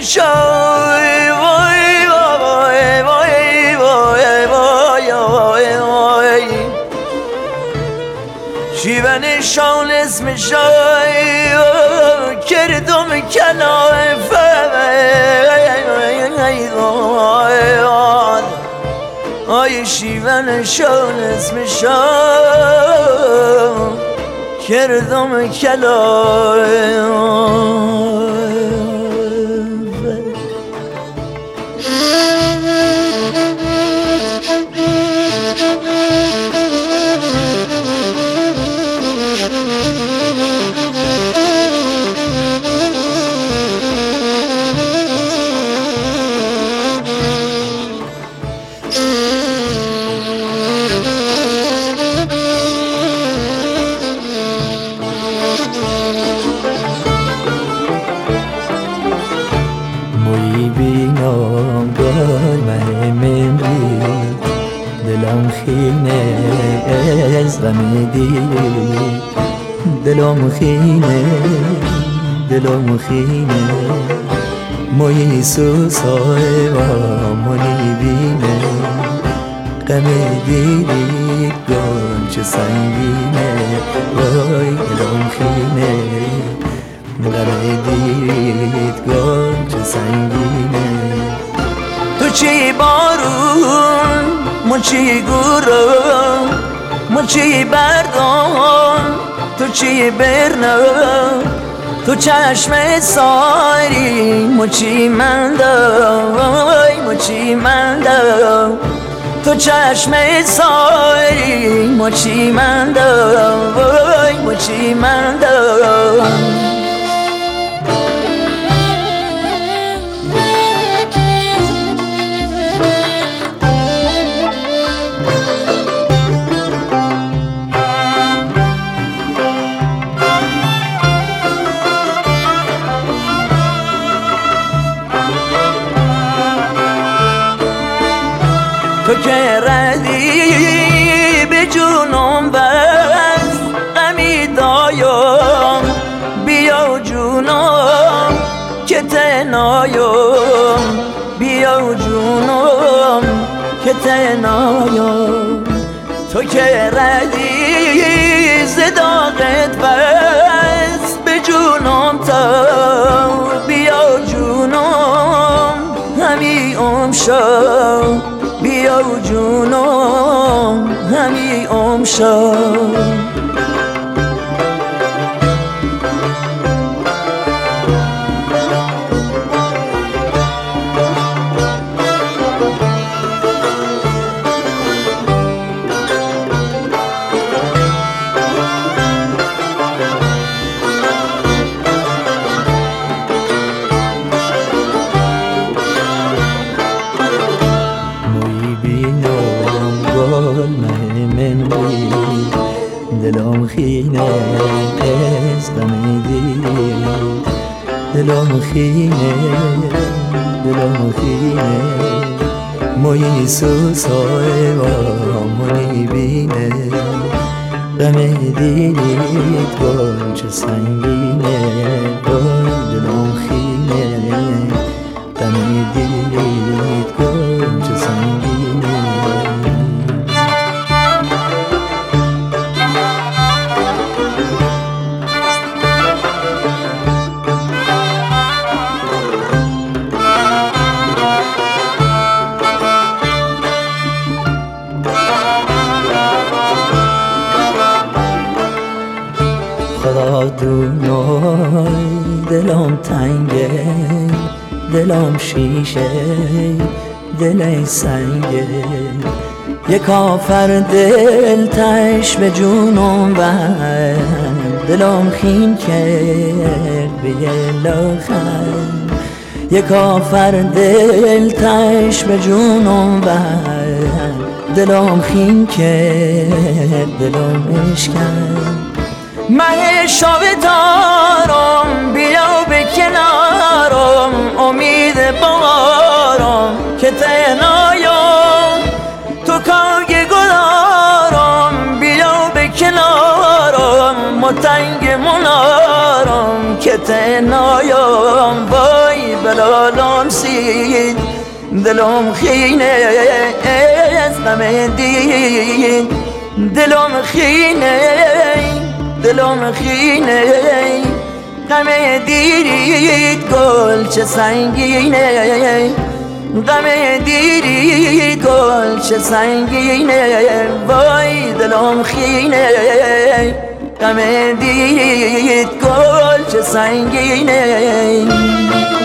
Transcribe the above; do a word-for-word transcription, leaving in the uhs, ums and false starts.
شای وای وای وای وای وای وای شیون شال اسم شای کردم کلاف آی شیون شال اسم شای کردم کلاف موی بینام گل مهمن رید دلم خینه از غم دید دلم خینه دلم خینه موی سوسای و منی بینه غم دید گل چه سنگینه وای دلم خینه غم دید گل چه سنگینه تو چی بارون من چی گورم من چی بردم تو چی برنم تو چشم ساری من چی مندم من چی مندم تو چشم ساری من چی مندم من چی مندم تو که ردی به جونم بست غمی دایم بیا جونم که تنایم بیا جونم که تنایم تو که ردی زداقت بست به جونم تا بیا جونم همی امشم بیا جونم همی امشب دلم خینه از غم دید دلم خینه دلم خینه موی سوسای و منی بینه غم دید گل چه سنگینه دلم خینه غم دید گل چه سنگینه خدا دونای دلم تنگه دلم شیشه دل سنگه یک کافر دل تش به جونم بند دلم خین کرد به لاخر یک کافر دل تش به جونم بند دلم خین کرد دلم اشکن مه شب دارم بیا به کنارم امید بارم که تنهایم تو کاگ گلارم بیا به کنارم متنگ منارم که تنهایم وای بلالا دید دلم خینه از غم دید دلم خینه دلم خینه غم دید گل چه سنگینه غم دیری گل چه سنگینه وای دلم خینه غم دیری گل چه سنگینه